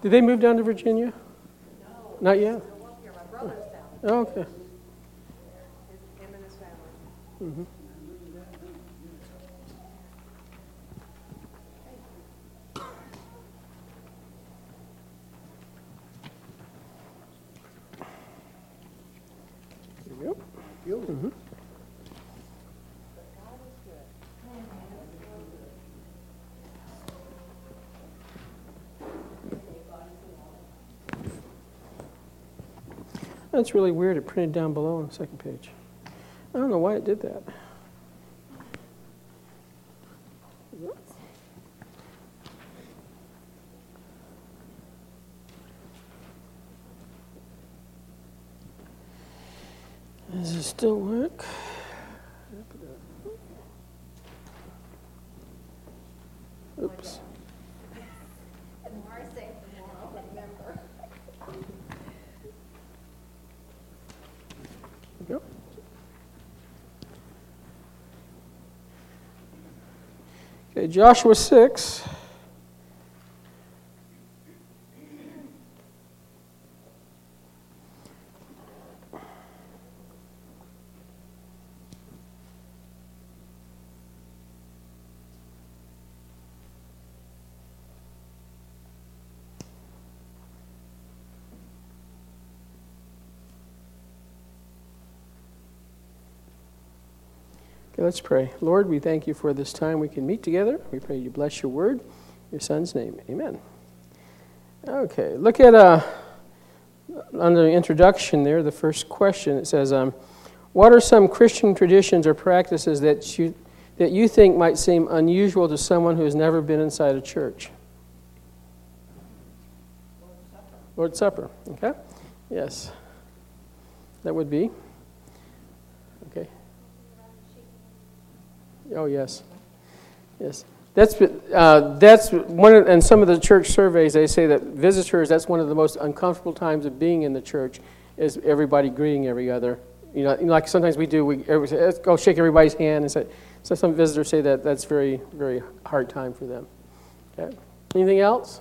Did they move down to Virginia? No. Not yet? Still up here. My brother's down. Oh, okay. Him and his family. Mm-hmm. There you go. Mm-hmm. That's really weird. It printed down below on the second page. I don't know why it did that. Does it still work? Oops. The more I say, the more I'll remember. There you go. Okay, Joshua 6. Okay, let's pray. Lord, we thank you for this time we can meet together. We pray you bless your word, in your son's name. Amen. Okay, look at under the introduction there, the first question. It says, what are some Christian traditions or practices that you think might seem unusual to someone who has never been inside a church? Lord's Supper. Okay? Yes. That would be. Okay. Oh, yes. Yes. That's one of, and some of the church surveys, they say that visitors, that's one of the most uncomfortable times of being in the church, is everybody greeting every other. You know, like sometimes we do, everybody say, let's go shake everybody's hand. And say, so some visitors say that that's very, very hard time for them. Okay. Anything else?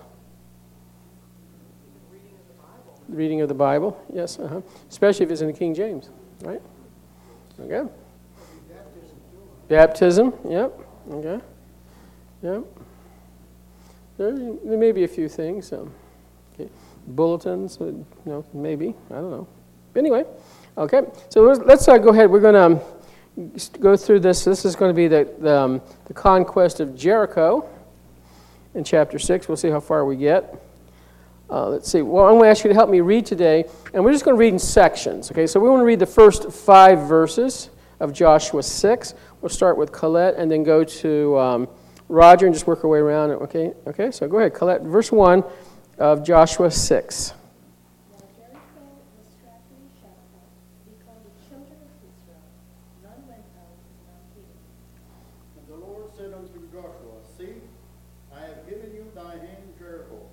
The reading of the Bible, yes. Especially if it's in the King James, right? Okay. Baptism, yep. Okay. Yep. There may be a few things. Okay. Bulletins, maybe. I don't know. Anyway, okay. So let's go ahead. We're going to go through this. This is going to be the conquest of Jericho in chapter 6. We'll see how far we get. Let's see. Well, I'm going to ask you to help me read today, and we're just going to read in sections. Okay. So we want to read the first 5 verses of Joshua 6. We'll start with Colette and then go to Roger and just work our way around. Okay, so go ahead. Colette, verse 1 of Joshua 6. Now Jericho was strapped shut up because the children of Israel, none went out and none came in. And the Lord said unto Joshua, See, I have given you thy hand Jericho,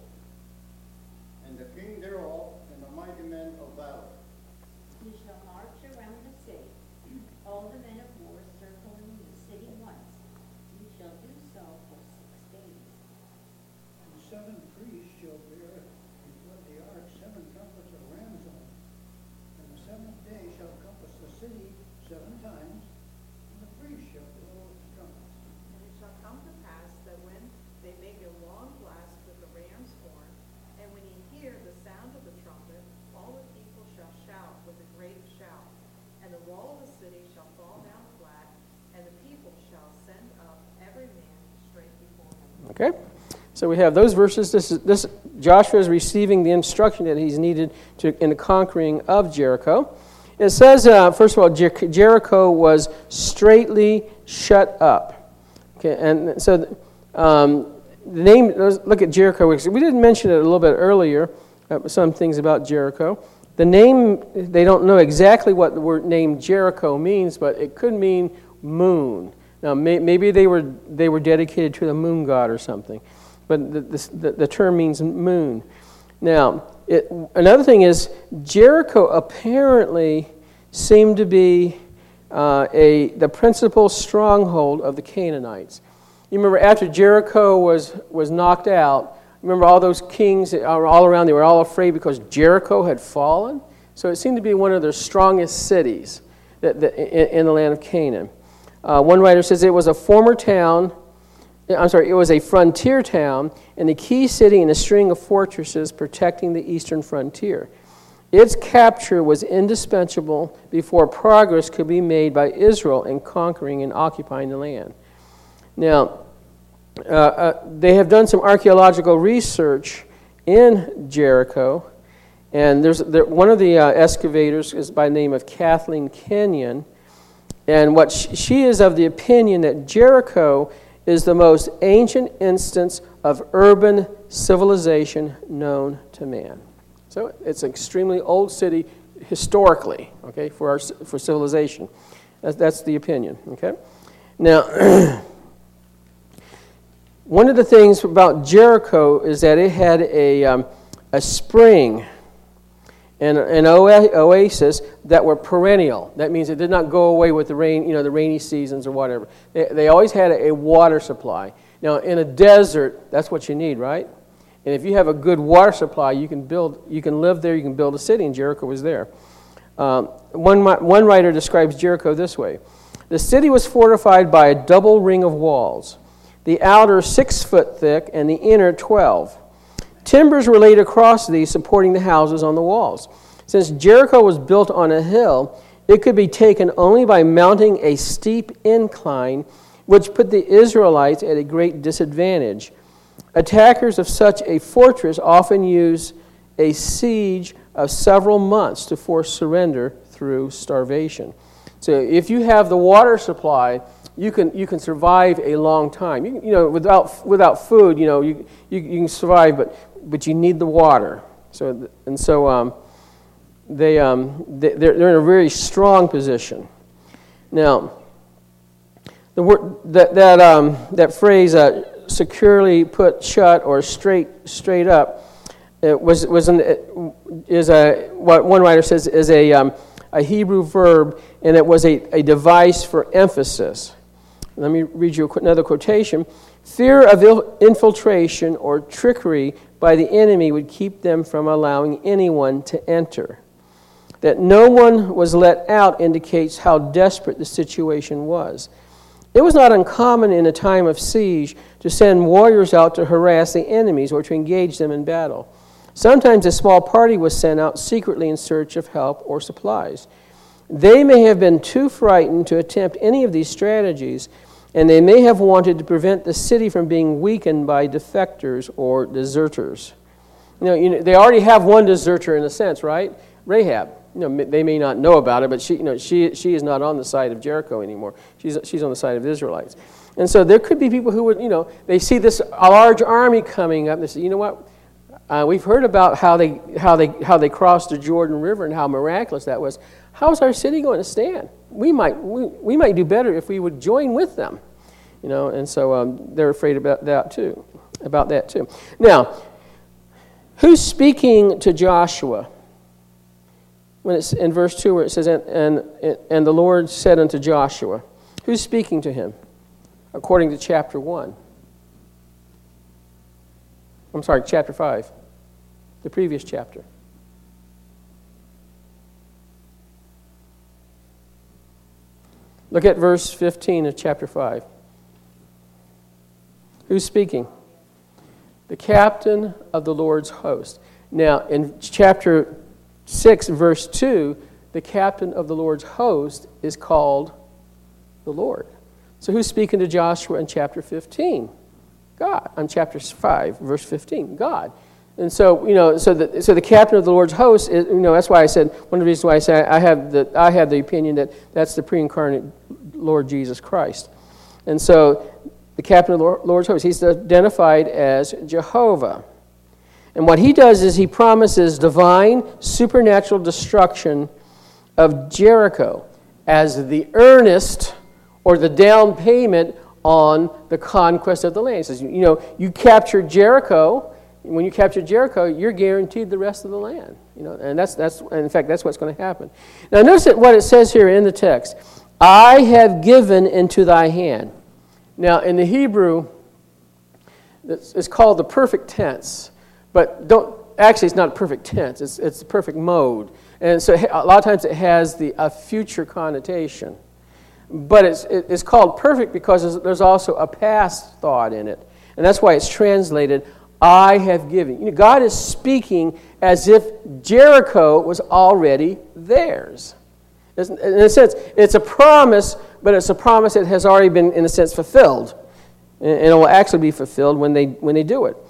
and the king thereof, and the mighty men of valor. You shall march around the city, all the men of war circling the city once. You shall do so for 6 days. And 7 priests shall bear before the ark 7 trumpets of ram's horn. And the 7th day shall compass the city 7 times, and the priests shall blow the trumpets. And it shall come to pass that when they make a long blast with the ram's horn, and when ye hear the sound of the trumpet, all the people shall shout with a great shout. And the wall of the city shall fall down flat, and the people shall send up every man straight before him. Okay. So we have those verses. This Joshua is receiving the instruction that he's needed in the conquering of Jericho. It says, first of all, Jericho was straitly shut up. Okay, and so the name. Look at Jericho. We didn't mention it a little bit earlier. Some things about Jericho. The name, they don't know exactly what the word name Jericho means, but it could mean moon. Now, maybe they were dedicated to the moon god or something, but the term means moon. Now, another thing is Jericho apparently seemed to be the principal stronghold of the Canaanites. You remember after Jericho was knocked out, Remember all those kings all around, they were all afraid because Jericho had fallen. So it seemed to be one of their strongest cities in the land of Canaan. One writer says it was a former town, it was a frontier town and the key city in a string of fortresses protecting the eastern frontier. Its capture was indispensable before progress could be made by Israel in conquering and occupying the land. Now, they have done some archaeological research in Jericho, and one of the excavators is by the name of Kathleen Kenyon, and what she is of the opinion that Jericho is the most ancient instance of urban civilization known to man. So it's an extremely old city historically, okay, for civilization. That's the opinion, okay? Now, one of the things about Jericho is that it had a spring and an oasis that were perennial. That means it did not go away with the rain, the rainy seasons or whatever. They always had a water supply. Now, in a desert, that's what you need, right? And if you have a good water supply, you can live there, you can build a city, and Jericho was there. One writer describes Jericho this way. The city was fortified by a double ring of walls, the outer 6 foot thick and the inner 12. Timbers were laid across these, supporting the houses on the walls. Since Jericho was built on a hill, it could be taken only by mounting a steep incline, which put the Israelites at a great disadvantage. Attackers of such a fortress often use a siege of several months to force surrender through starvation. So if you have the water supply, you can survive a long time. Without food, you can survive, but you need the water. They're in a very strong position. Now, the word that phrase securely put shut or straight up what one writer says is a Hebrew verb, and it was a device for emphasis. Let me read you another quotation. Fear of infiltration or trickery by the enemy would keep them from allowing anyone to enter. That no one was let out indicates how desperate the situation was. It was not uncommon in a time of siege to send warriors out to harass the enemies or to engage them in battle. Sometimes a small party was sent out secretly in search of help or supplies. They may have been too frightened to attempt any of these strategies, and they may have wanted to prevent the city from being weakened by defectors or deserters. They already have one deserter in a sense, right? Rahab. They may not know about it, but she is not on the side of Jericho anymore. She's on the side of the Israelites. And so there could be people who would, they see a large army coming up, and they say, you know what? We've heard about how they crossed the Jordan River and how miraculous that was. How's our city going to stand? We might do better if we would join with them, And so they're afraid about that too. Now, who's speaking to Joshua? When it's in verse 2 where it says, and the Lord said unto Joshua, who's speaking to him? According to chapter 1. I'm sorry, chapter 5. The previous chapter. Look at verse 15 of chapter 5. Who's speaking? The captain of the Lord's host. Now, in chapter 6, verse 2, the captain of the Lord's host is called the Lord. So who's speaking to Joshua in chapter 15? God. On chapter 5, verse 15, God. And so, so the captain of the Lord's host is, that's why I said, one of the reasons why I say I have the opinion that that's the pre-incarnate Lord Jesus Christ. And so the captain of the Lord's host, he's identified as Jehovah. And what he does is he promises divine supernatural destruction of Jericho as the earnest or the down payment on the conquest of the land. He says, you capture Jericho. When you capture Jericho, you're guaranteed the rest of the land. And that's in fact that's what's going to happen. Now notice what it says here in the text. I have given into thy hand. Now in the Hebrew, it's called the perfect tense, but actually it's not perfect tense, it's the perfect mode. And so a lot of times it has a future connotation. But it's called perfect because there's also a past thought in it. And that's why it's translated, I have given. God is speaking as if Jericho was already theirs. In a sense, it's a promise, but it's a promise that has already been, in a sense, fulfilled. And it will actually be fulfilled when they do it.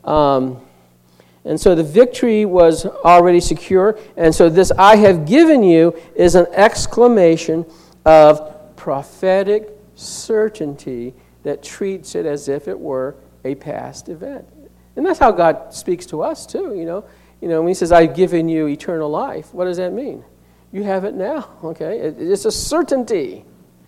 And so the victory was already secure. And so this I have given you is an exclamation of prophetic certainty that treats it as if it were a past event. And that's how God speaks to us too, when he says, I've given you eternal life, what does that mean? You have it now, okay? It's a certainty.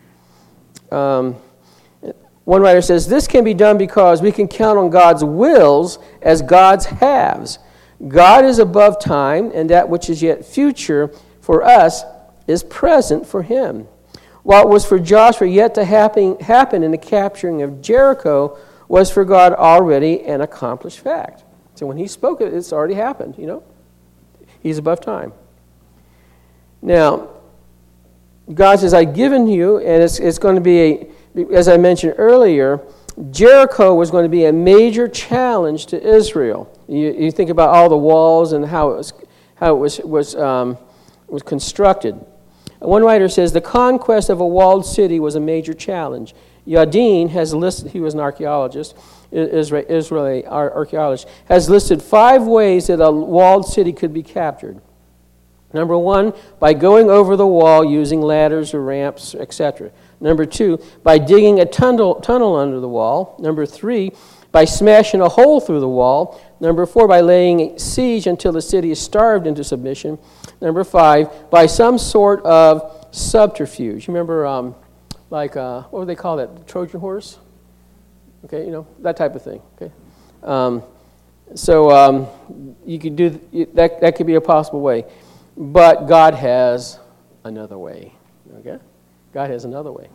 One writer says, this can be done because we can count on God's wills as God's haves. God is above time, and that which is yet future for us is present for him. What was for Joshua yet to happen in the capturing of Jericho was for God already an accomplished fact. So when he spoke it, it's already happened, He's above time. Now, God says, I've given you, and it's going to be, as I mentioned earlier, Jericho was going to be a major challenge to Israel. You think about all the walls and how it was constructed. One writer says the conquest of a walled city was a major challenge. Yadin has listed, he was an archaeologist, Israeli archaeologist, has listed 5 ways that a walled city could be captured. Number 1, by going over the wall using ladders or ramps, etc. Number 2, by digging a tunnel under the wall. Number 3, by smashing a hole through the wall. Number 4, by laying siege until the city is starved into submission. Number 5, by some sort of subterfuge. You remember, what would they call that? The Trojan horse? Okay, that type of thing. Okay, you could do that. That could be a possible way, but God has another way. Okay, God has another way.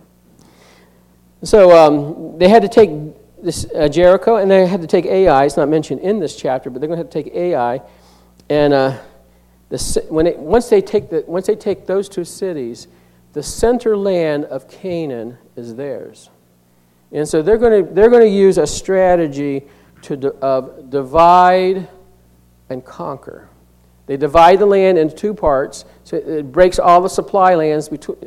So they had to take this Jericho, and they had to take Ai. It's not mentioned in this chapter, but they're going to have to take Ai, and once they take those 2 cities, the center land of Canaan is theirs, and so they're going to use a strategy of divide and conquer. They divide the land into 2 parts, so it breaks all the supply lands between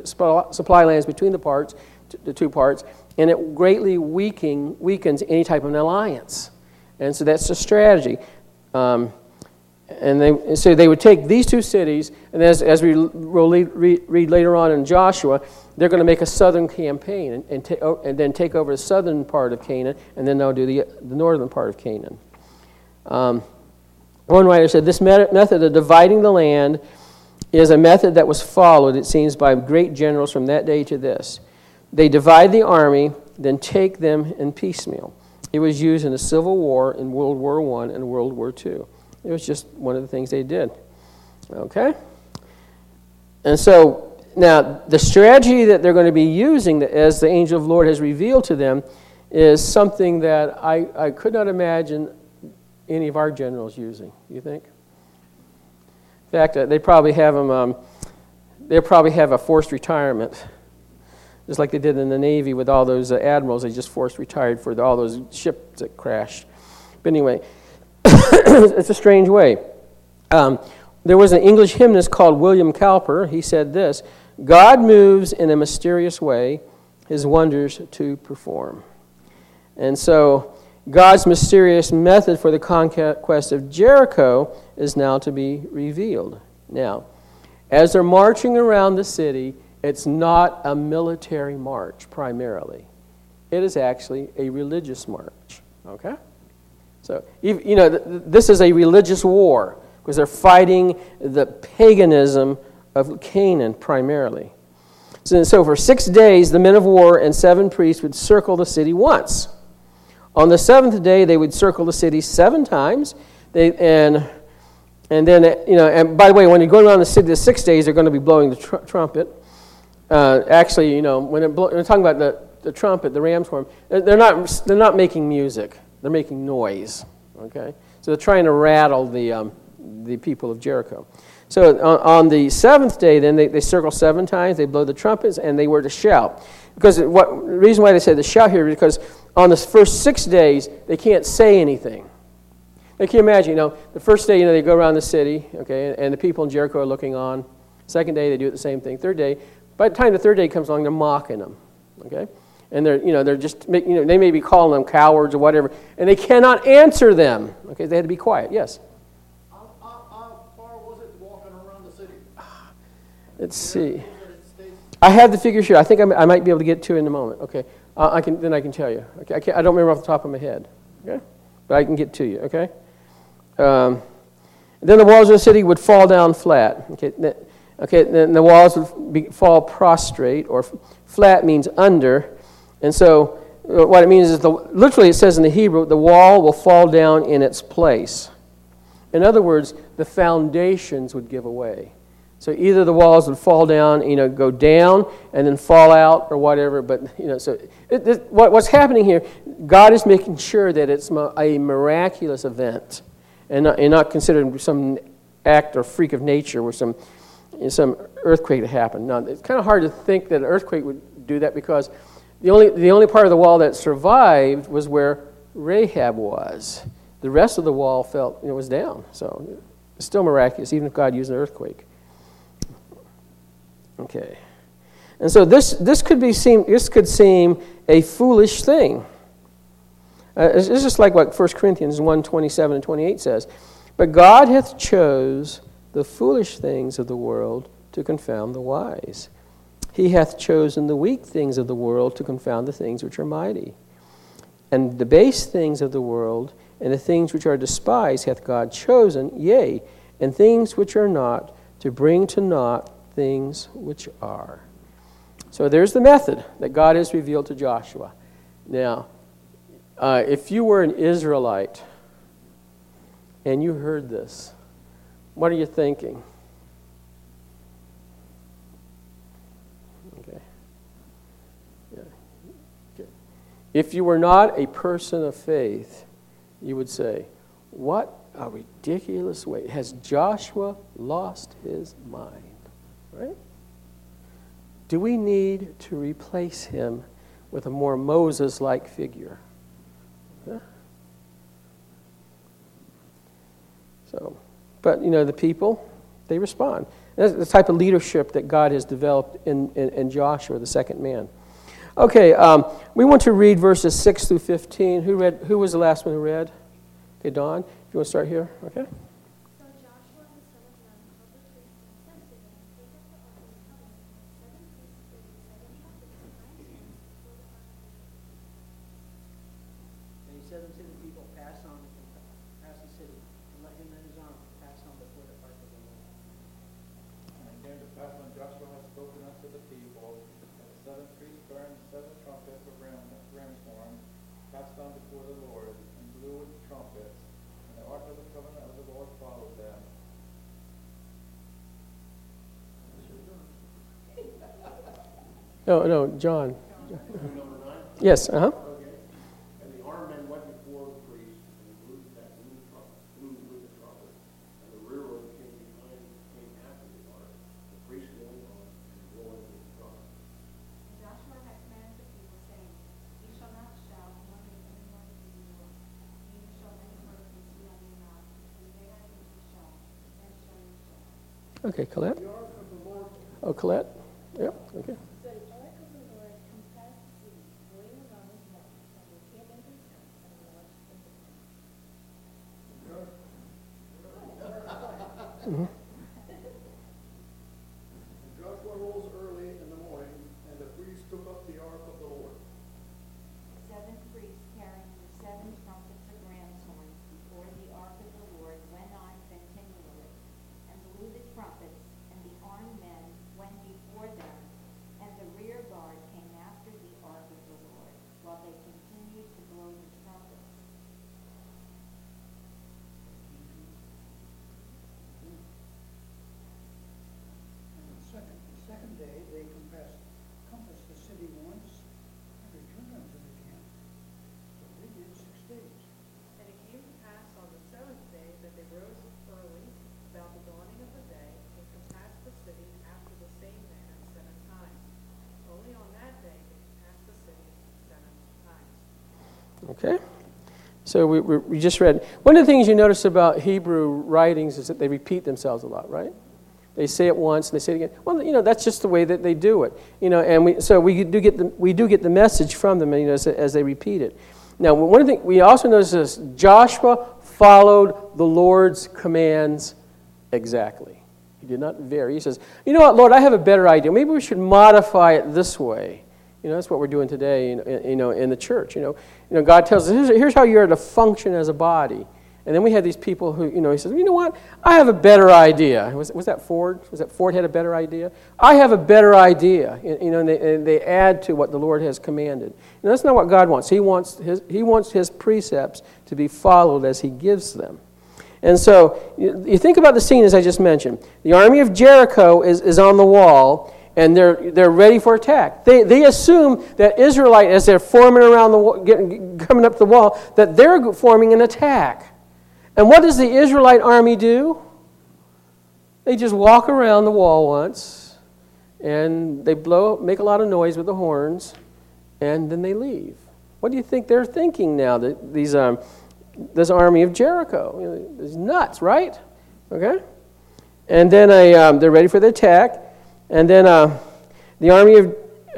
the 2 parts, and it greatly weakens any type of an alliance. And so that's the strategy. So they would take these 2 cities, and as we read later on in Joshua, they're going to make a southern campaign and then take over the southern part of Canaan, and then they'll do the northern part of Canaan. One writer said, this method of dividing the land is a method that was followed, it seems, by great generals from that day to this. They divide the army, then take them in piecemeal. It was used in the Civil War in World War I and World War II. It was just one of the things they did. Okay? And so, now, the strategy that they're going to be using, as the angel of the Lord has revealed to them, is something that I could not imagine any of our generals using. You think? In fact, they probably have them. They probably have a forced retirement, just like they did in the Navy with all those admirals. They just forced retired for all those ships that crashed. But anyway, it's a strange way. There was an English hymnist called William Cowper. He said this: God moves in a mysterious way, his wonders to perform. And so God's mysterious method for the conquest of Jericho is now to be revealed. Now, as they're marching around the city, it's not a military march primarily. It is actually a religious march. Okay? So, this is a religious war because they're fighting the paganism of Canaan primarily. So for 6 days, the men of war and 7 priests would circle the city once. On the 7th day, they would circle the city 7 times. And by the way, when you're going around the city the 6 days, they're going to be blowing the trumpet. When they're talking about the trumpet, the ram's horn, they're not making music. They're making noise. Okay, so they're trying to rattle the people of Jericho. So on the seventh day, then they circle 7 times. They blow the trumpets, and they were to shout. Because the reason why they said to shout here is because on the first 6 days they can't say anything. Now, can you imagine? The first day, they go around the city, okay, and the people in Jericho are looking on. Second day, they do it the same thing. Third day, by the time the third day comes along, they're mocking them, okay, and they're just they may be calling them cowards or whatever, and they cannot answer them. Okay, they had to be quiet. Yes. How far was it walking around the city? Let's see. I have the figures here. I think I might be able to get to it in a moment. Okay, I can tell you. Okay, I don't remember off the top of my head. Okay, but I can get to you. Okay. Then the walls of the city would fall down flat. Okay. Then the walls would fall prostrate, or flat means under, and so what it means is literally it says in the Hebrew, the wall will fall down in its place. In other words, the foundations would give away. So either the walls would fall down, go down and then fall out or whatever. But so what's happening here? God is making sure that it's a miraculous event, and not considered some act or freak of nature where some earthquake had happened. Now, it's kind of hard to think that an earthquake would do that because the only part of the wall that survived was where Rahab was. The rest of the wall was down. So it's still miraculous, even if God used an earthquake. Okay, and so this could seem a foolish thing. It's just like what 1 Corinthians 1:27 and 28 says. But God hath chose the foolish things of the world to confound the wise. He hath chosen the weak things of the world to confound the things which are mighty. And the base things of the world and the things which are despised hath God chosen, yea, and things which are not, to bring to naught things which are. So there's the method that God has revealed to Joshua. Now, if you were an Israelite and you heard this, what are you thinking? Okay. Yeah. Okay. If you were not a person of faith, you would say, what a ridiculous way. Has Joshua lost his mind? Right? Do we need to replace him with a more Moses-like figure? Yeah. So, but the people, they respond. That's the type of leadership that God has developed in Joshua, the second man. Okay, we want to read verses 6 through 15. Who was the last one who read? Okay, Dawn, if you want to start here. Okay. So Joshua the son of Nun called the priests and said to them, Take up the ark of the covenant, and 7 priests blew 7 trumpets in 9 hands before the ark of the covenant. And he said unto the people, Pass the city, and let him and his army pass on before the ark of the Lord. And it came to pass when Joshua had spoken unto the people, that the 7 priests burned 7 trumpets of ram's horns, passed on before the Lord, and blew with the trumpets, and the ark of the covenant of the Lord followed them. No, John. Yes, Okay. And the armed men went before the priest, and he blew with the trumpet, and the rearward came after the ark, the priest going on and blowing with the trumpet. And Joshua had commanded the people, saying, Ye shall not shout, nor make any noise in the Lord. Neither shall any word proceed out of your mouth, and the day that it is shout, then shall you shout. Okay, Colette. The ark of the Lord. Oh, Colette. Yep. Okay. So the ark of the Lord comes past the city, going along his neck, and they hid in his tent, and watched in the tent. Joshua rose early in the morning, and the priests took up the ark of the Lord. 7 priests carrying the 7 trumpets of ram's horns before the ark of the Lord went on continually, and blew the trumpets, and the armed men went before them, and the rear guard came after the ark of the Lord, while they continued to blow the trumpets. Okay? So we just read. One of the things you notice about Hebrew writings is that they repeat themselves a lot, right? They say it once and they say it again. Well, that's just the way that they do it. And we do get the message from them, as they repeat it. Now, one thing we also notice is Joshua followed the Lord's commands exactly. He did not vary. He says, "You know what, Lord, I have a better idea. Maybe we should modify it this way." That's what we're doing today. In the church. God tells us, "Here's how you're to function as a body." And then we have these people who, he says, "You know what? I have a better idea." Was that Ford? Was that Ford had a better idea? I have a better idea. And they add to what the Lord has commanded. And that's not what God wants. He wants His precepts to be followed as He gives them. And so you think about the scene as I just mentioned. The army of Jericho is on the wall, and they're ready for attack. They assume that Israelite, as they're forming around the wall, coming up the wall, that they're forming an attack. And what does the Israelite army do? They just walk around the wall once, and they make a lot of noise with the horns, and then they leave. What do you think they're thinking now? This army of Jericho, it's nuts, right? Okay, and then they're ready for the attack, and then the army of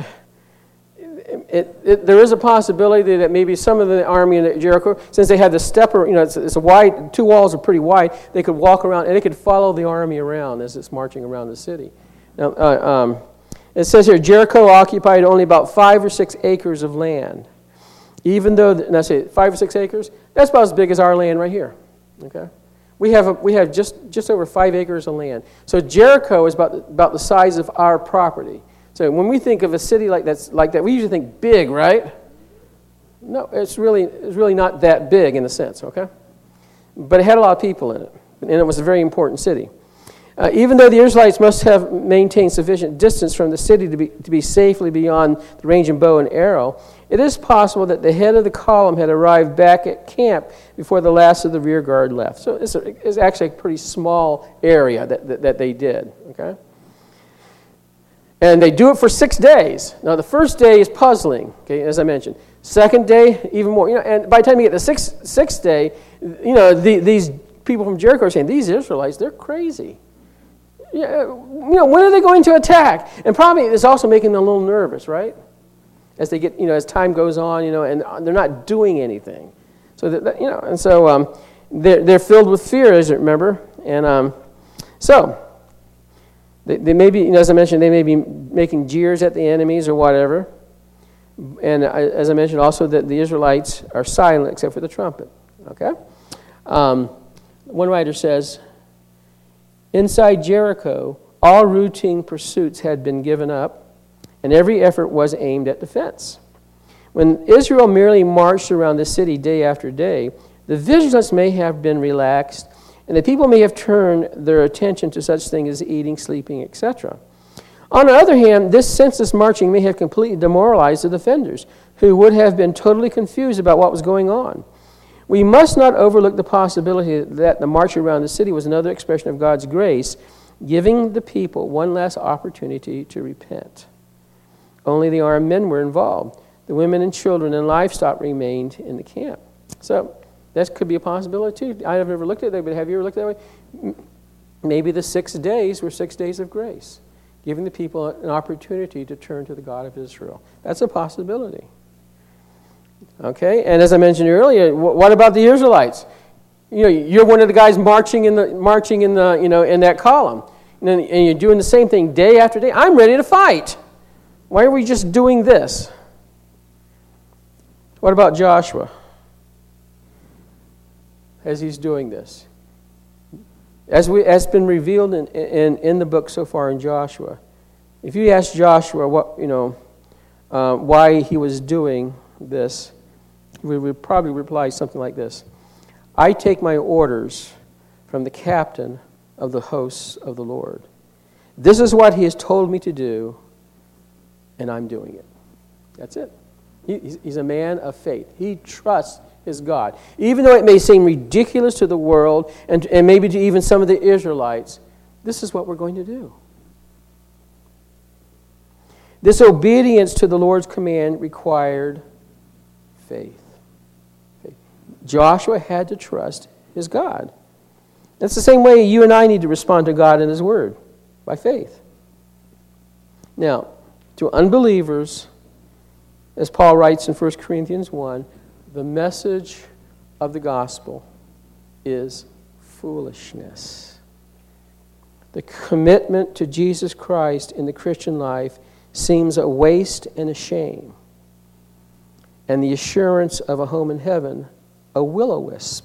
there is a possibility that maybe some of the army in Jericho, since they had the stepper, it's a wide, two walls are pretty wide, they could walk around and they could follow the army around as it's marching around the city. Now, it says here, Jericho occupied only about 5 or 6 acres of land. Even though, and I say 5 or 6 acres, that's about as big as our land right here. Okay, we have just over 5 acres of land. So Jericho is about the size of our property. So when we think of a city like that, we usually think big, right? No, it's really not that big in a sense, okay? But it had a lot of people in it, and it was a very important city. Even though the Israelites must have maintained sufficient distance from the city to be safely beyond the range of bow and arrow, it is possible that the head of the column had arrived back at camp before the last of the rear guard left. So it's actually a pretty small area that they did, okay? And they do it for 6 days. Now, the first day is puzzling, okay, as I mentioned. Second day, even more. And by the time you get the sixth day, these people from Jericho are saying, these Israelites, they're crazy. When are they going to attack? And probably it's also making them a little nervous, right? As they get, as time goes on, and they're not doing anything. So they're filled with fear, as you remember. And so they may be, as I mentioned, they may be making jeers at the enemies or whatever. And as I mentioned, also that the Israelites are silent except for the trumpet. Okay. One writer says, inside Jericho, all routine pursuits had been given up, and every effort was aimed at defense. When Israel merely marched around the city day after day, the vigilance may have been relaxed, and the people may have turned their attention to such things as eating, sleeping, etc. On the other hand, this senseless marching may have completely demoralized the defenders, who would have been totally confused about what was going on. We must not overlook the possibility that the march around the city was another expression of God's grace, giving the people one last opportunity to repent. Only the armed men were involved. The women and children and livestock remained in the camp. So that could be a possibility too. I've never looked at that, but have you ever looked that way? Maybe the 6 days were 6 days of grace, giving the people an opportunity to turn to the God of Israel. That's a possibility. Okay, and as I mentioned earlier, what about the Israelites? You're one of the guys marching in that column, and you're doing the same thing day after day. I'm ready to fight. Why are we just doing this? What about Joshua as he's doing this? As been revealed in the book so far in Joshua, if you ask Joshua why he was doing this, we would probably reply something like this: I take my orders from the captain of the hosts of the Lord. This is what he has told me to do, and I'm doing it. That's it. He's a man of faith. He trusts his God. Even though it may seem ridiculous to the world and maybe to even some of the Israelites, this is what we're going to do. This obedience to the Lord's command required faith. Joshua had to trust his God. That's the same way you and I need to respond to God and His Word, by faith. Now, to unbelievers, as Paul writes in 1 Corinthians 1, the message of the gospel is foolishness. The commitment to Jesus Christ in the Christian life seems a waste and a shame, and the assurance of a home in heaven a will-o-wisp.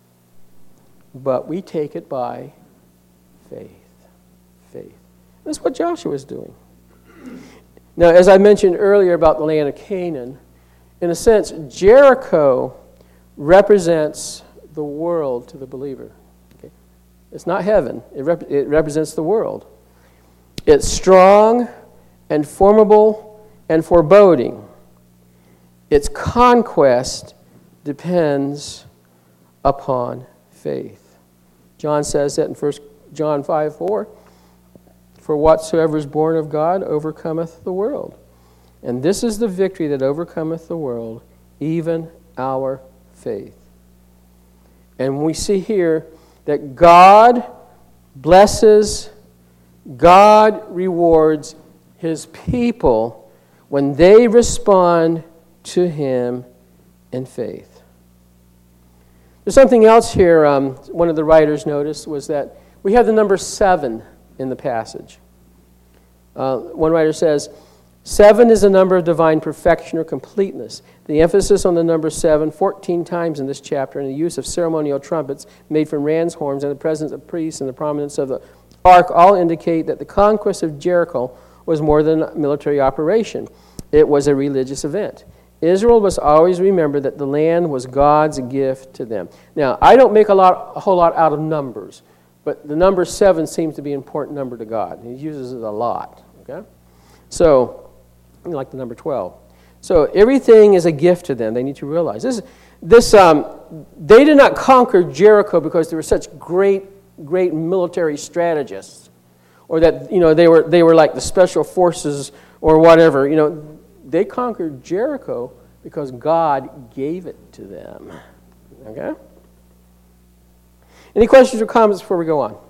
But we take it by faith. Faith. That's what Joshua is doing. Now, as I mentioned earlier about the land of Canaan, in a sense, Jericho represents the world to the believer. Okay? It's not heaven. It represents the world. It's strong and formidable and foreboding. Its conquest depends upon faith. John says that in 1 John 5:4, "For whatsoever is born of God overcometh the world. And this is the victory that overcometh the world, even our faith." And we see here that God blesses, God rewards His people when they respond to Him in faith. There's something else here one of the writers noticed was that we have the number 7 in the passage. One writer says, 7 is a number of divine perfection or completeness. The emphasis on the number 7 14 times in this chapter and the use of ceremonial trumpets made from ram's horns and the presence of priests and the prominence of the ark all indicate that the conquest of Jericho was more than a military operation. It was a religious event. Israel must always remember that the land was God's gift to them. Now, I don't make a whole lot out of numbers, but the number 7 seems to be an important number to God. He uses it a lot. Okay, so like the number 12. So everything is a gift to them. They need to realize this. They did not conquer Jericho because they were such great military strategists, or that they were like the special forces or whatever. They conquered Jericho because God gave it to them. Okay? Any questions or comments before we go on?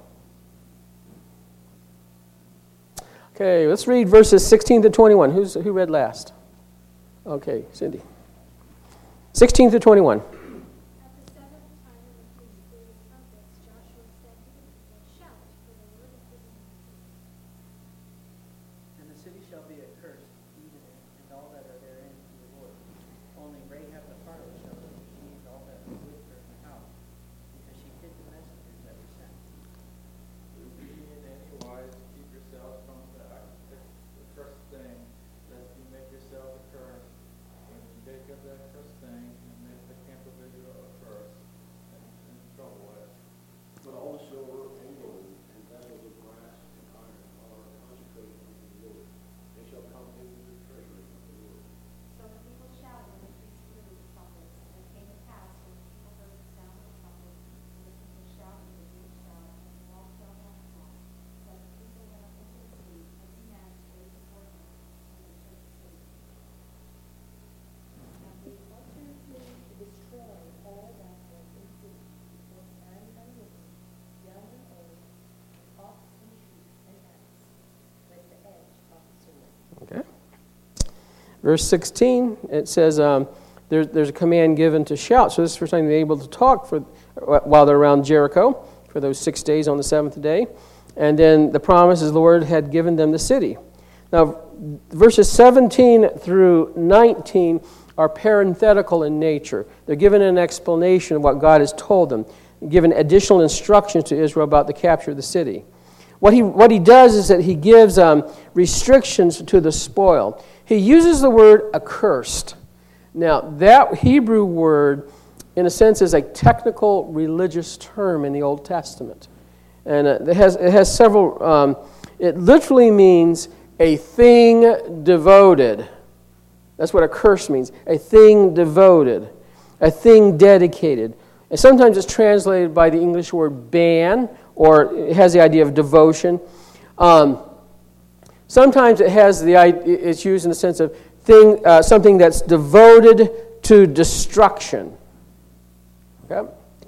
Okay, let's read verses 16 to 21. Who read last? Okay, Cindy. 16 to 21. At the seventh time of the feast blew the trumpets, Joshua said to the people, "Shout, for the Lord is with you." And the city shall be accursed, even it, and all that are therein to the Lord. Only Rahab the harlot shall be she and all that were with her in the house, because she hid the messengers that were sent. Do ye in any wise keep yourselves from the accursed thing, lest you make yourselves accursed. When you take of that accursed thing, and make the camp of Israel accursed, and trouble it. But all the silver and gold and vessels of brass and iron are consecrated unto the Lord. They shall come into the treasury of the Lord. So the people shouted when the priests blew the trumpets. And it came to pass, when the people heard the sound of the trumpets, and the people shouted with a great shout, and the wall fell down flat, that the people went up into the city, every man straight before him, and they took the city. And they uttered to destroy all that was in the city, both man and woman, young and old, and ox and sheep and ass, with the edge of the sword. Okay. Verse 16, it says there's a command given to shout. So this is for time they're able to talk while they're around Jericho for those 6 days on the seventh day. And then the promise is the Lord had given them the city. Now, verses 17 through 19 are parenthetical in nature. They're given an explanation of what God has told them, given additional instructions to Israel about the capture of the city. What he does is that he gives restrictions to the spoil. He uses the word accursed. Now, that Hebrew word, in a sense, is a technical religious term in the Old Testament. And it has several, it literally means a thing devoted. That's what accursed means, a thing devoted, a thing dedicated. And sometimes it's translated by the English word ban, or it has the idea of devotion. Sometimes it has it's used in the sense of something that's devoted to destruction. Okay,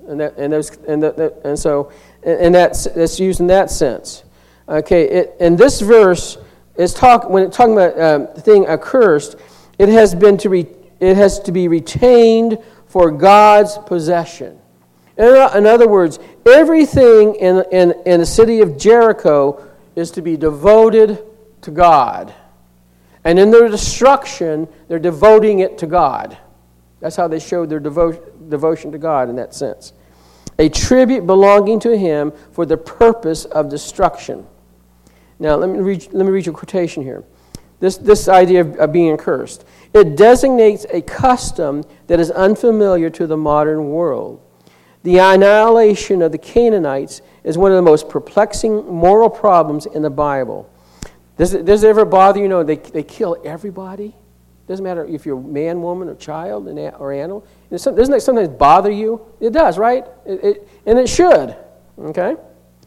and that's used in that sense. Okay, in this verse is when it's talking about the thing accursed, it has to be retained for God's possession. In other words, everything in the city of Jericho is to be devoted to God. And in their destruction, they're devoting it to God. That's how they showed their devotion to God in that sense. A tribute belonging to Him for the purpose of destruction. Now, let me read you a quotation here. This idea of being cursed. It designates a custom that is unfamiliar to the modern world. The annihilation of the Canaanites is one of the most perplexing moral problems in the Bible. Does it ever bother you? They kill everybody? Doesn't matter if you're man, woman, or child, or animal. Doesn't that sometimes bother you? It does, right? And it should. Okay?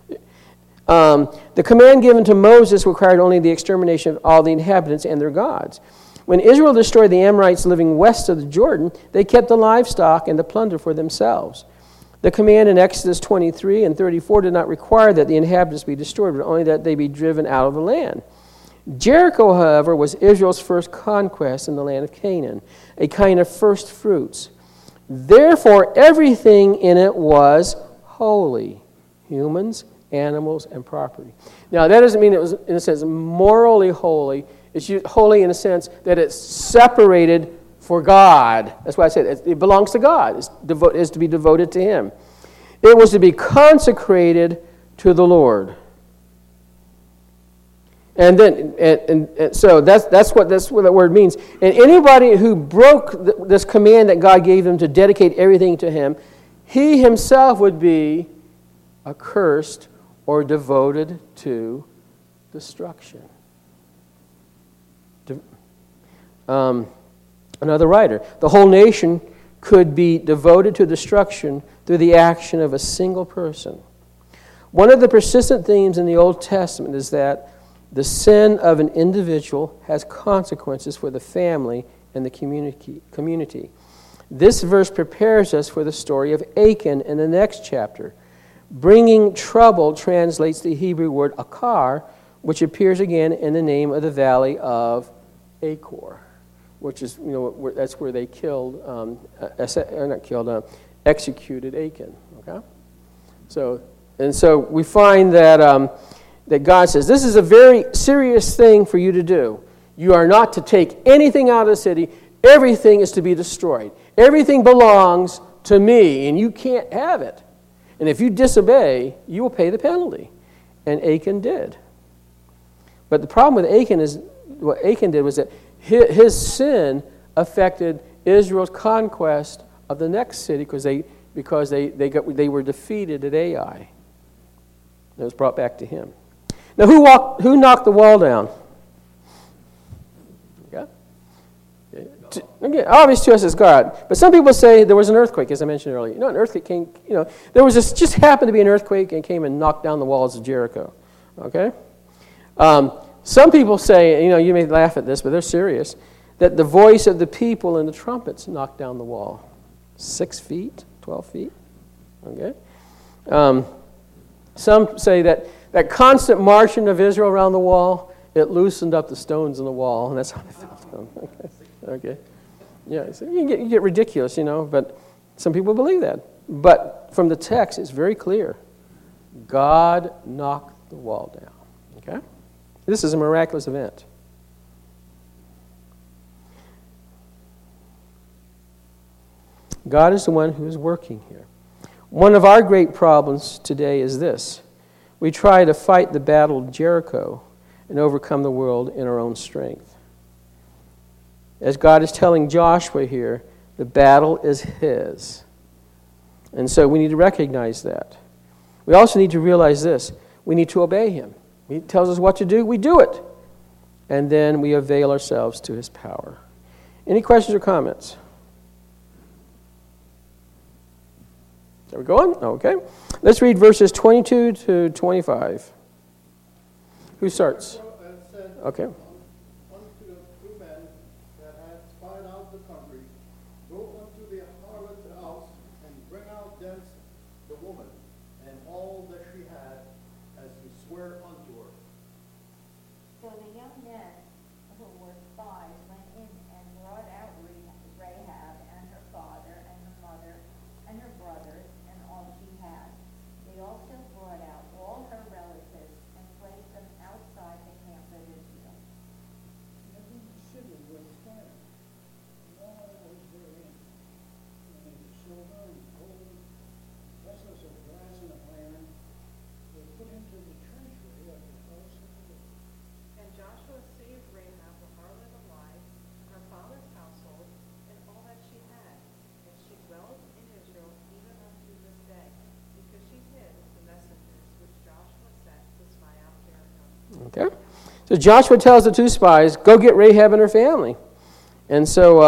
The command given to Moses required only the extermination of all the inhabitants and their gods. When Israel destroyed the Amorites living west of the Jordan, they kept the livestock and the plunder for themselves. The command in Exodus 23 and 34 did not require that the inhabitants be destroyed, but only that they be driven out of the land. Jericho, however, was Israel's first conquest in the land of Canaan, a kind of first fruits. Therefore, everything in it was holy, humans, animals, and property. Now, that doesn't mean it was, in a sense, morally holy. It's holy in a sense that it's separated for God. That's why I said it belongs to God. It is to be devoted to Him. It was to be consecrated to the Lord. And then, and so that's what that word means. And anybody who broke this command that God gave them to dedicate everything to Him, he himself would be accursed or devoted to destruction. Another writer, the whole nation could be devoted to destruction through the action of a single person. One of the persistent themes in the Old Testament is that the sin of an individual has consequences for the family and the community. This verse prepares us for the story of Achan in the next chapter. Bringing trouble translates the Hebrew word akar, which appears again in the name of the valley of Achor, which is, that's where they killed, executed Achan. Okay, so we find that that God says this is a very serious thing for you to do. You are not to take anything out of the city. Everything is to be destroyed. Everything belongs to me, and you can't have it. And if you disobey, you will pay the penalty. And Achan did. But the problem with Achan is, what Achan did was that his sin affected Israel's conquest of the next city because they were defeated at Ai. It was brought back to him. Now, who knocked the wall down? Again, obvious to us is God. But some people say there was an earthquake, as I mentioned earlier. An earthquake came, there was just happened to be an earthquake and came and knocked down the walls of Jericho. Okay? Some people say, you may laugh at this, but they're serious, that the voice of the people and the trumpets knocked down the wall. 6 feet, 12 feet. Okay? Some say that constant marching of Israel around the wall, it loosened up the stones in the wall, and that's how they felt. Okay. Yeah, so you get ridiculous, but some people believe that. But from the text, it's very clear. God knocked the wall down. Okay? This is a miraculous event. God is the one who is working here. One of our great problems today is this. We try to fight the battle of Jericho and overcome the world in our own strength. As God is telling Joshua here, the battle is His. And so we need to recognize that. We also need to realize this. We need to obey Him. He tells us what to do, we do it. And then we avail ourselves to His power. Any questions or comments? Are we going? Okay. Let's read verses 22 to 25. Who starts? Okay. Unto the 2 men that had spied out the country, go unto the harlot's house, and bring out presents the woman and all that she had as he sware unto her. So the young men who were spies went in and brought out Rahab and her father and her mother and her brothers and all she had. They also brought out all her relatives and placed them outside the camp of Israel. Every city was fire, and all that was therein, and silver and gold, vessels of brass and of iron, were put into the treasury of the house of the Lord. And Joshua saved Rahab the harlot alive, her father's household, and all that she had. And she dwelt in Israel even unto this day, because she hid the messengers which Joshua sent to spy out Jericho. Okay. So Joshua tells the two spies, go get Rahab and her family. And so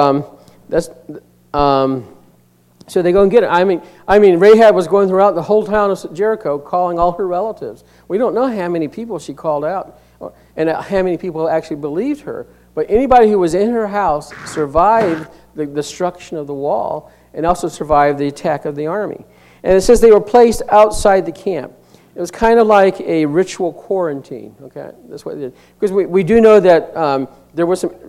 so they go and get it. I mean, Rahab was going throughout the whole town of Jericho, calling all her relatives. We don't know how many people she called out, and how many people actually believed her. But anybody who was in her house survived the destruction of the wall, and also survived the attack of the army. And it says they were placed outside the camp. It was kind of like a ritual quarantine. Okay, that's what it did. Because we do know that there was some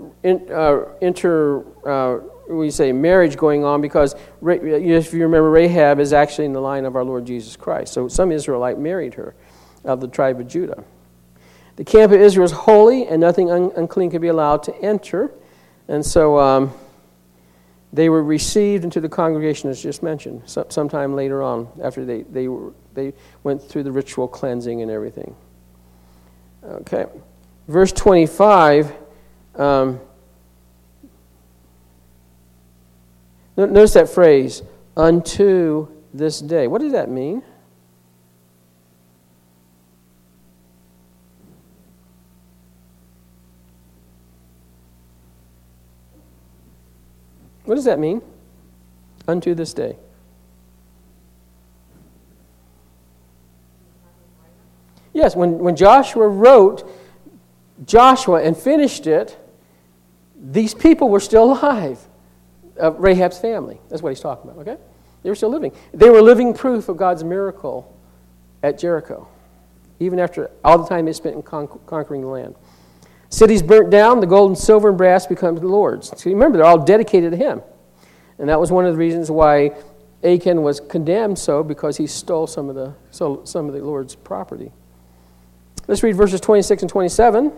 marriage going on, because if you remember, Rahab is actually in the line of our Lord Jesus Christ. So some Israelite married her of the tribe of Judah. The camp of Israel is holy, and nothing unclean could be allowed to enter. And so they were received into the congregation, as just mentioned, sometime later on, after they went through the ritual cleansing and everything. Okay. Verse 25... notice that phrase, unto this day. What does that mean? What does that mean? Unto this day. Yes, when Joshua wrote Joshua and finished it, these people were still alive. Of Rahab's family. That's what he's talking about, okay? They were still living. They were living proof of God's miracle at Jericho, even after all the time they spent in conquering the land. Cities burnt down, the gold and silver and brass become the Lord's. So remember, they're all dedicated to him. And that was one of the reasons why Achan was condemned because he stole some of the Lord's property. Let's read verses 26 and 27.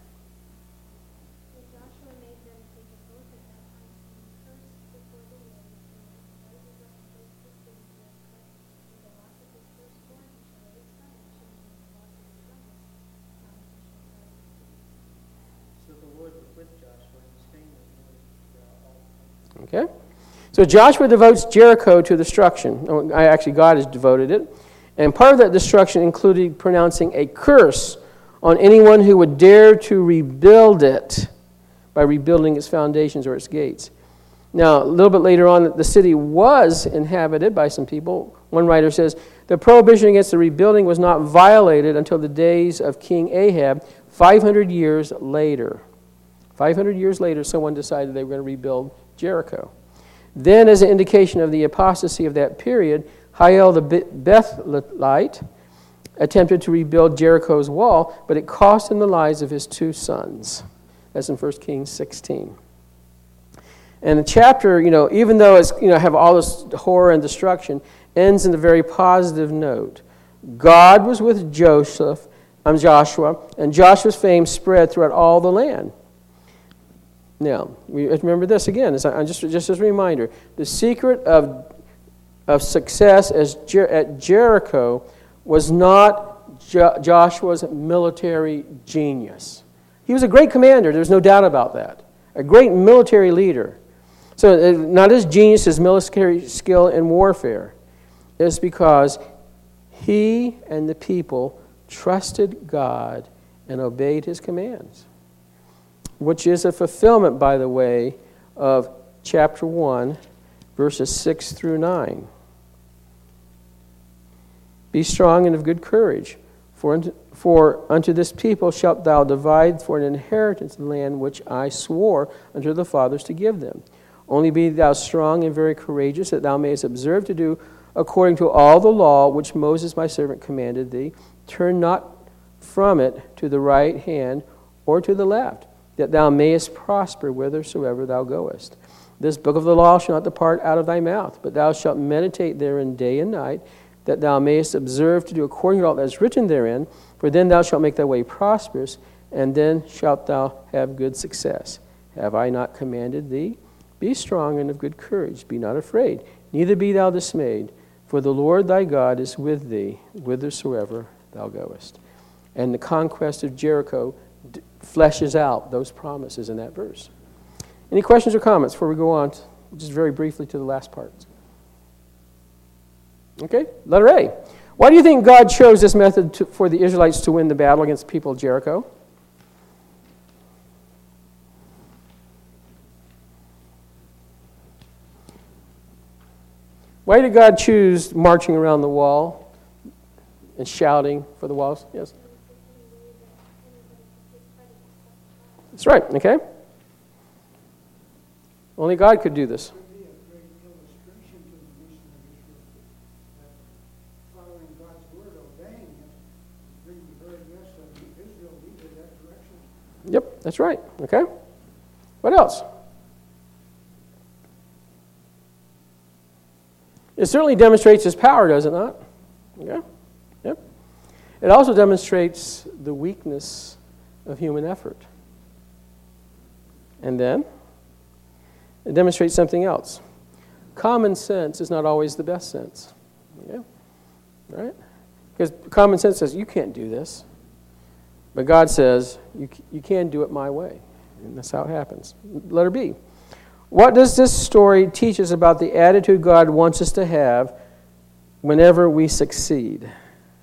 Okay? So Joshua devotes Jericho to destruction. God has devoted it. And part of that destruction included pronouncing a curse on anyone who would dare to rebuild it by rebuilding its foundations or its gates. Now, a little bit later on, the city was inhabited by some people. One writer says, the prohibition against the rebuilding was not violated until the days of King Ahab, 500 years later. 500 years later, someone decided they were going to rebuild Jericho. Then, as an indication of the apostasy of that period, Hiel the Bethelite attempted to rebuild Jericho's wall, but it cost him the lives of his two sons. That's in 1 Kings 16. And the chapter, even though it's have all this horror and destruction, ends in a very positive note. God was with Joshua, and Joshua's fame spread throughout all the land. Now, we remember this again, just as a reminder. The secret of success at Jericho was not Joshua's military genius. He was a great commander, there's no doubt about that. A great military leader. So not his genius, his military skill in warfare. It's because he and the people trusted God and obeyed his commands, which is a fulfillment, by the way, of chapter 1, verses 6 through 9. Be strong and of good courage, for unto this people shalt thou divide for an inheritance the land which I swore unto the fathers to give them. Only be thou strong and very courageous, that thou mayest observe to do according to all the law which Moses my servant commanded thee. Turn not from it to the right hand or to the left, that thou mayest prosper whithersoever thou goest. This book of the law shall not depart out of thy mouth, but thou shalt meditate therein day and night, that thou mayest observe to do according to all that is written therein, for then thou shalt make thy way prosperous, and then shalt thou have good success. Have I not commanded thee? Be strong and of good courage, be not afraid, neither be thou dismayed, for the Lord thy God is with thee, whithersoever thou goest. And the conquest of Jericho fleshes out those promises in that verse. Any questions or comments before we go on, just very briefly, to the last part? Okay, letter A. Why do you think God chose this method for the Israelites to win the battle against the people of Jericho? Why did God choose marching around the wall and shouting for the walls? Yes. That's right, okay? Only God could do this. It would be a great illustration to the nation of Israel that following God's word, obeying it, bring the very best of Israel needed that direction. Yep, that's right, okay? What else? It certainly demonstrates his power, does it not? Okay? Yep. It also demonstrates the weakness of human effort. And then, it demonstrates something else. Common sense is not always the best sense. Yeah? Right? Because common sense says, you can't do this. But God says, you can do it my way. And that's how it happens. Letter B. What does this story teach us about the attitude God wants us to have whenever we succeed? Give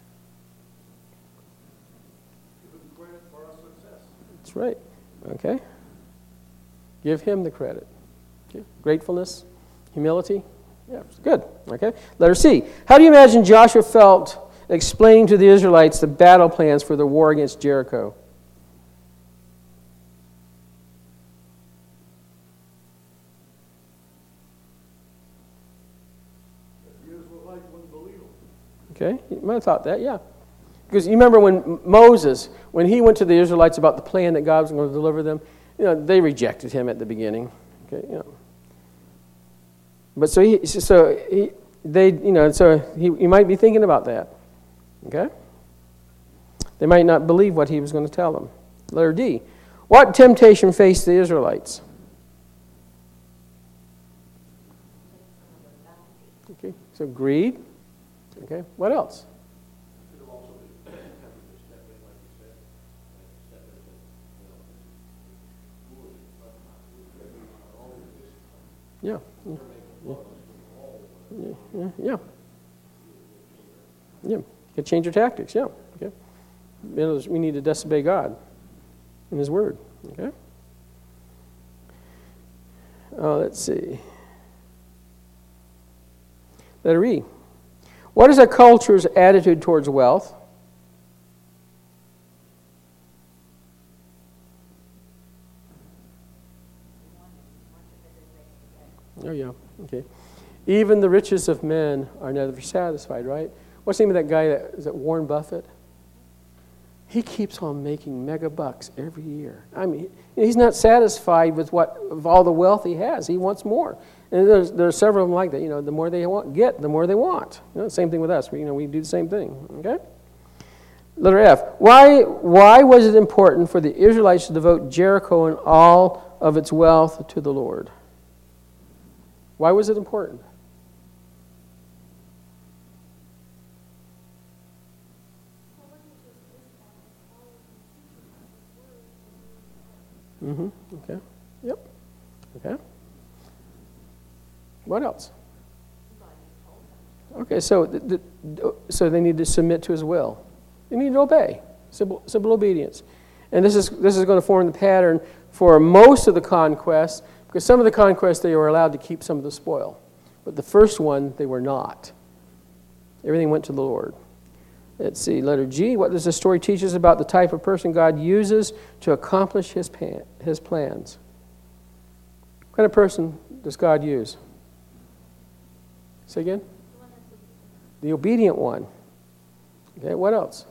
him credit for our success. That's right. Okay? Give him the credit. Okay? Gratefulness, humility. Yeah, good. Okay? Letter C. How do you imagine Joshua felt explaining to the Israelites the battle plans for the war against Jericho? Okay, you might have thought that, yeah. Because you remember when Moses, when he went to the Israelites about the plan that God was going to deliver them, they rejected him at the beginning. Okay, But so he might be thinking about that. Okay? They might not believe what he was going to tell them. Letter D. What temptation faced the Israelites? Okay, so greed. Okay, what else? Could have also been having to step in, like you said, and step in, Yeah. You can change your tactics, yeah. Okay. We need to disobey God and his word. Okay. Let's see. Letter E. What is a culture's attitude towards wealth? Oh, yeah. Okay. Even the richest of men are never satisfied, right? What's the name of that guy? Is it Warren Buffett? He keeps on making mega bucks every year. I mean, he's not satisfied with all the wealth he has. He wants more. And there's several of them like that. The more they get, the more they want. Same thing with us. We do the same thing. Okay. Letter F. Why was it important for the Israelites to devote Jericho and all of its wealth to the Lord? Why was it important? Okay. Yep. Okay. What else? Okay, so they need to submit to his will. They need to obey. Simple obedience. And this is going to form the pattern for most of the conquests, because some of the conquests they were allowed to keep some of the spoil. But the first one, they were not. Everything went to the Lord. Let's see, letter G. What does the story teach us about the type of person God uses to accomplish his plans? What kind of person does God use? Say again? The obedient one. Okay, what else?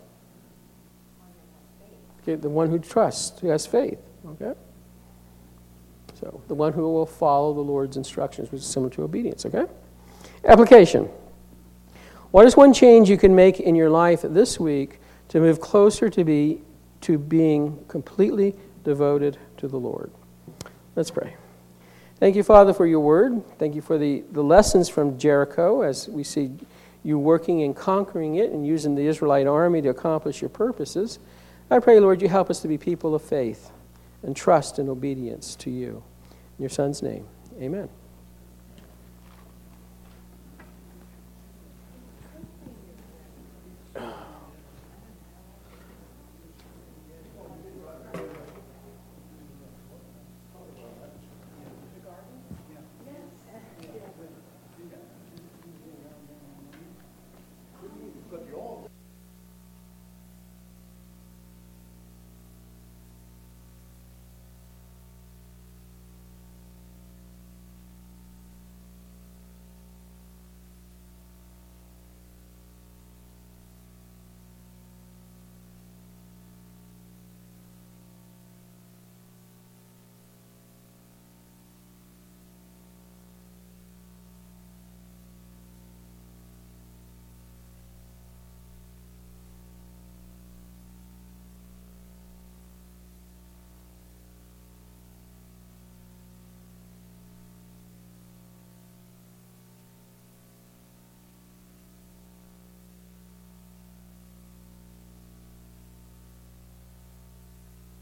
Okay, the one who trusts, who has faith. Okay? So, the one who will follow the Lord's instructions, which is similar to obedience. Okay? Application. What is one change you can make in your life this week to move closer to being completely devoted to the Lord? Let's pray. Thank you, Father, for your word. Thank you for the lessons from Jericho as we see you working and conquering it and using the Israelite army to accomplish your purposes. I pray, Lord, you help us to be people of faith and trust and obedience to you. In your Son's name, amen.